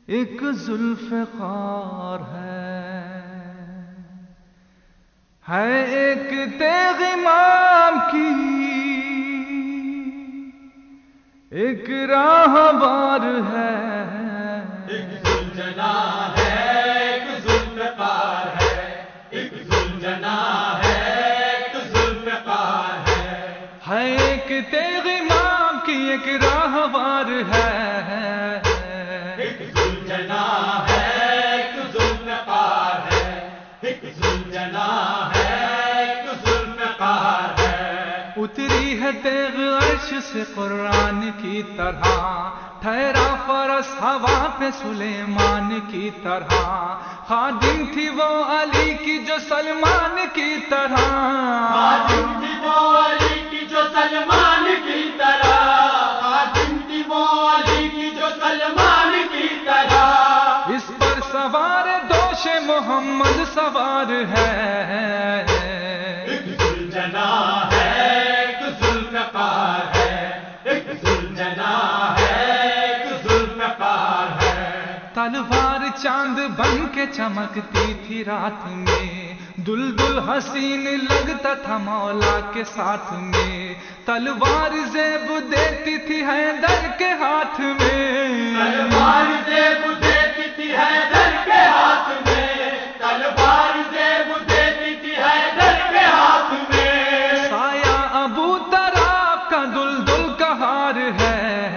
ایک ذوالفقار ہے ایک تیغ امام کی، ایک راہبار ہے، ایک ذوالجنا ہے، ایک ذوالفقار ہے، ایک ذوالجنا ہے، ایک ذوالفقار ہے ایک تیغ امام کی، ایک راہبار ہے، ایک ذوالجنا ہے، ایک ذوالفقار ہے، ایک ذوالجنا ہے، ایک ذوالفقار ہے۔ اتری ہے تیغ عرش سے قرآن کی طرح، ٹھہرا فرس ہوا پہ سلیمان کی طرح، خادم تھی وہ علی کی جو سلمان کی طرح، خادم تھی وہ علی کی جو سلمان کی طرح، خادم تھی وہ علی کی جو سلمان کی طرح۔ اس پر سوار دوش محمد سوار ہے، ایک ذوالجنا ہے، ایک ذوالفقار ہے، ایک ذوالجنا ہے، ایک ذوالفقار ہے۔ تلوار چاند بن کے چمکتی تھی رات میں، دلدل حسین لگتا تھا مولا کے ساتھ میں، تلوار زیب دیتی تھی حیدر کے ہاتھ میں، تلوار زیب دیتی تھی حیدر کے ہاتھ میں، تلوار زیب دیتی تھی حیدر کے ہاتھ میں۔ سایہ ابو تراب کا دلدل کا ہار ہے،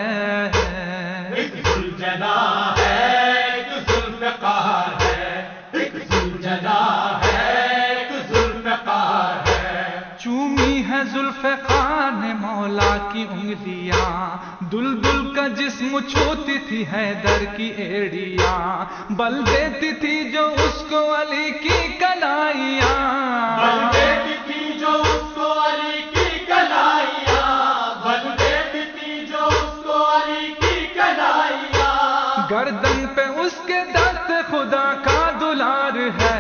ایک ذوالجنا ہے، ایک ذوالفقار ہے، ایک ذوالجنا ہے، ایک ذوالفقار ہے۔ چومی ہے ذوالفقار نے مولا کی انگلیاں، دلدل کا جسم چھوتی تھی حیدر کی ایڑیاں، بل دیتی تھی جو اس کو علی کی کلائیاں، بل دیتی تھی جو اس کو علی کی کلائیاں، بل دیتی تھی جو اس کو علی کی کلائیاں۔ گردن پہ اس کے دست خدا کا دلار ہے،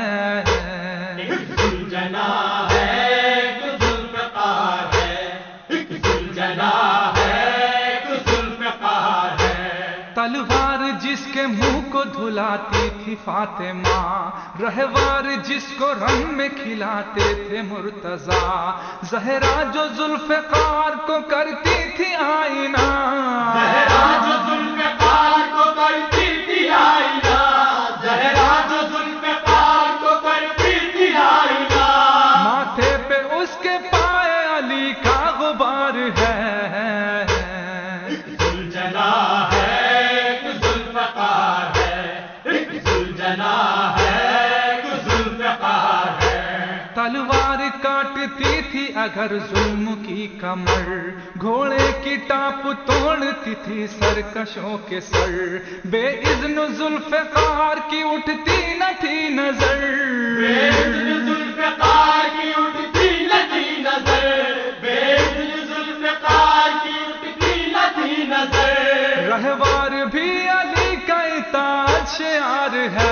ایک ذوالجنا ہے، ایک ذوالفقار ہے، ایک ذوالجنا ہے، ایک ذوالفقار ہے۔ تلوار جس کے منہ کو دھلاتی تھی فاطمہ، رہوار جس کو رنگ میں کھلاتے تھے مرتضیٰ، زہرا جو ذوالفقار کو کرتی تھی آئینہ، زہرا جو ذوالفقار کو کرتی تھی آئینہ، زہرا جو ذوالفقار کو کرتی تھی آئینہ۔ ماتھے پہ اس کے پائے علی کا غبار ہے، ایک ذوالجنا ہے، ایک ذوالفقار ہے، ایک ذوالجنا ہے، ایک ذوالفقار ہے۔ تلوار کاٹتی تھی اگر ظلم کی کمر، گھوڑے کی ٹاپ توڑتی تھی سرکشوں کے سر، بے اذن ذوالفقار کی اٹھتی نہ تھی نظر، بے اذن ذوالفقار کی اٹھتی نہ تھی نظر، بے اذن ذوالفقار کی اٹھتی نہ تھی نظر۔ رہوار بھی علی کا اطاعت شعار ہے،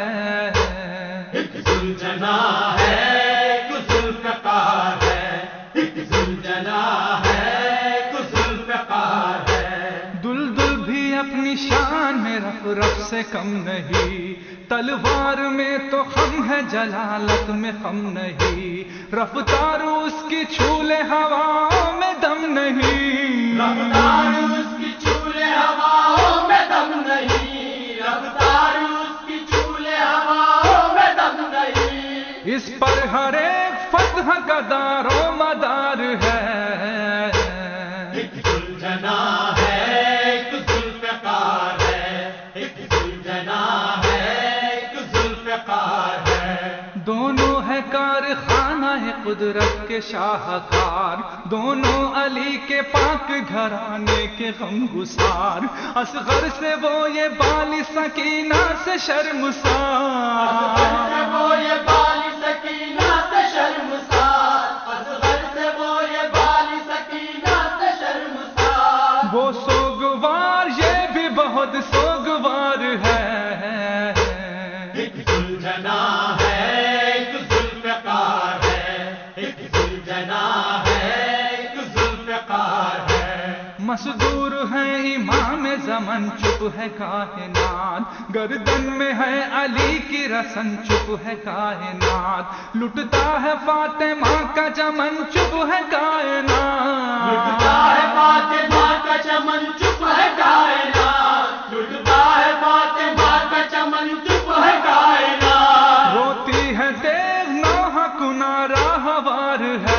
ایک ذوالجنا ہے، ایک ذوالفقار ہے، ایک ذوالجنا ہے، ایک ذوالفقار ہے۔ دلدل بھی اپنی شان میں رف رف سے کم نہیں، تلوار میں تو خم ہے جلالت میں خم نہیں، رفتار اس کی چھولے ہواؤں میں دم نہیں، رفتار اس کی چھولے ہواؤں میں دم نہیں، رفتار اس کی چھولے ہواؤں میں دم نہیں۔ اس پر ہر ایک فتح کا دار و مدار ہے، ایک ذوالجنا ہے، ایک ذوالفقار ہے، ایک ذوالجنا ہے، ایک ذوالفقار ہے۔ دونوں ہے کارخانہ قدرت کے شاہکار، دونوں علی کے پاک گھرانے کے غمگسار، اصغر سے وہ یہ بالی سکینہ سے شرمسار، وہ یہ بالی سکینہ سے شرمسار، اصغر سے وہ یہ بالی سکینہ سے شرمسار۔ وہ سوگوار یہ بھی بہت سوگوار ہے، ایک ذوالجنا ہے، ایک ذوالفقار ہے، ایک ذوالجنا ہے، ایک ذوالفقار ہے۔ مصدور ہیں امام زمن چپ ہے کائنات، گردن میں ہے علی کی رسن چپ ہے کائنات، لٹتا ہے فاطمہ کا چمن چپ ہے کائنات، لٹتا ہے فاطمہ کا چمن چپ ہے کائنات، لٹتا ہے فاطمہ کا چمن چپ ہے کائنات، روتی ہے دیو نوح کنارا ہوار ہے،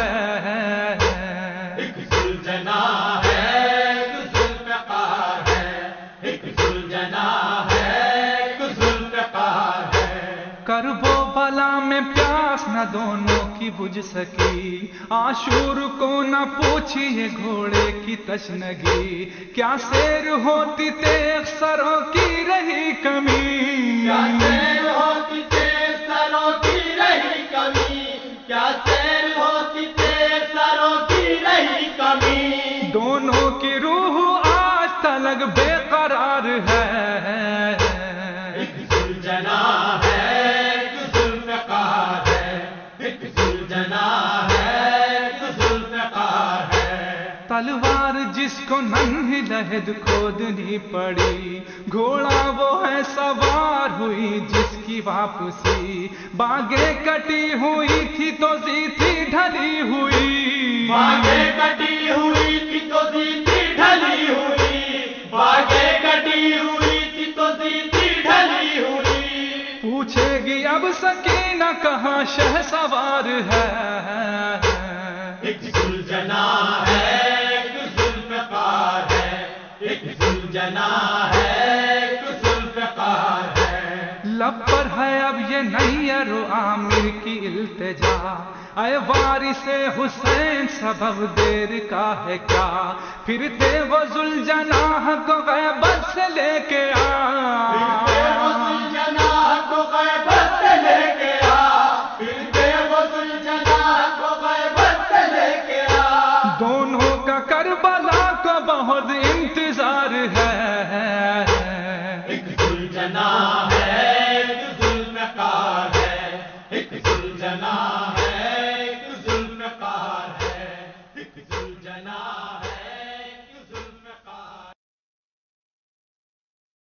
ایک سلجنا ہے ایک ذوالفقار ہے، ایک سلجنا ہے ایک ذوالفقار ہے، کرب و بلا میں پیاس نہ دونوں کی بجھ سکی، عاشور کو نہ پوچھیے گھوڑے کی تشنگی، کیا سیر ہوتی تیغ سروں کی رہی کمی، کیا سیر ہوتی تیز سروں کی رہی کمی، کیا سیر ہوتی تیز سروں کی رہی کمی، دونوں کی روح آج تلک بے قرار ہے، ایک سلجنا ہے ایک ذوالفقار ہے، ایک سلجنا ہے ایک ذوالفقار ہے، تلوار جس کو ننھی لہد کھودنی پڑی، گھوڑا وہ ہے سوار ہوئی جس کی واپسی، باغیں کٹی ہوئی تھی تو زی تھی ڈھلی ہوئی، باغیں کٹی ہوئی تھی تو دی تھی ڈھلی ہوئی، باغیں کٹی ہوئی تھی تو دی تھی ڈھلی ہوئی، پوچھے گی اب سکینہ کہاں شہ سوار ہے، ایک سلجنا ہے ایک ذوالفقار ہے، ایک سلجنا ہے ایک ذوالفقار ہے، لب پر ہے اب یہ نیر و عامر کی التجا، اے وارث حسین سبب دیر کا ہے کیا، پھرتے وہ ذوالجناح کو غیبت سے لے کے پھرتے وہ آ، ذوالجناح کو غیبت سے لے کے آ، پھرتے وہ ذوالجناح کو غیبت سے لے کے آ، دونوں کا کربلا کو بہت انتظار ہے، ایک سلجنا